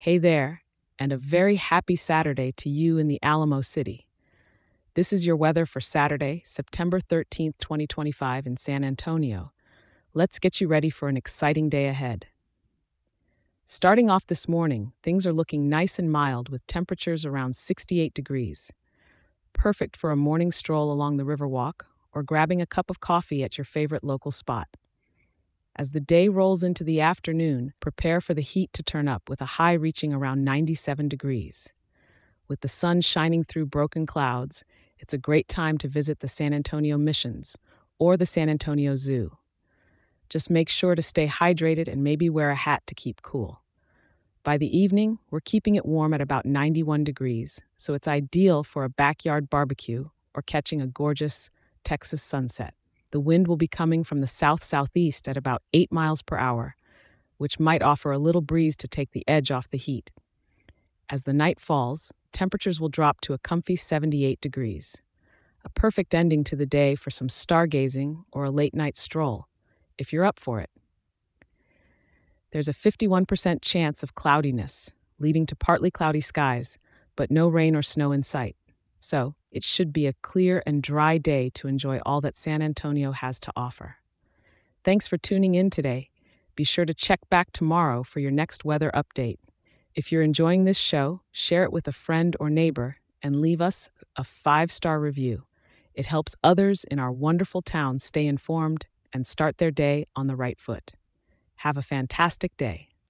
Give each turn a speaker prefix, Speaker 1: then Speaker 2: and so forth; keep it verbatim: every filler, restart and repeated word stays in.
Speaker 1: Hey there, and a very happy Saturday to you in the Alamo City. This is your weather for Saturday, September thirteenth, twenty twenty-five, in San Antonio. Let's get you ready for an exciting day ahead. Starting off this morning, things are looking nice and mild with temperatures around sixty-eight degrees. Perfect for a morning stroll along the Riverwalk or grabbing a cup of coffee at your favorite local spot. As the day rolls into the afternoon, prepare for the heat to turn up with a high reaching around ninety-seven degrees. With the sun shining through broken clouds, it's a great time to visit the San Antonio Missions or the San Antonio Zoo. Just make sure to stay hydrated and maybe wear a hat to keep cool. By the evening, we're keeping it warm at about ninety-one degrees, so it's ideal for a backyard barbecue or catching a gorgeous Texas sunset. The wind will be coming from the south-southeast at about eight miles per hour, which might offer a little breeze to take the edge off the heat. As the night falls, temperatures will drop to a comfy seventy-eight degrees. A perfect ending to the day for some stargazing or a late-night stroll, if you're up for it. There's a fifty-one percent chance of cloudiness, leading to partly cloudy skies, but no rain or snow in sight. So, it should be a clear and dry day to enjoy all that San Antonio has to offer. Thanks for tuning in today. Be sure to check back tomorrow for your next weather update. If you're enjoying this show, share it with a friend or neighbor and leave us a five-star review. It helps others in our wonderful town stay informed and start their day on the right foot. Have a fantastic day.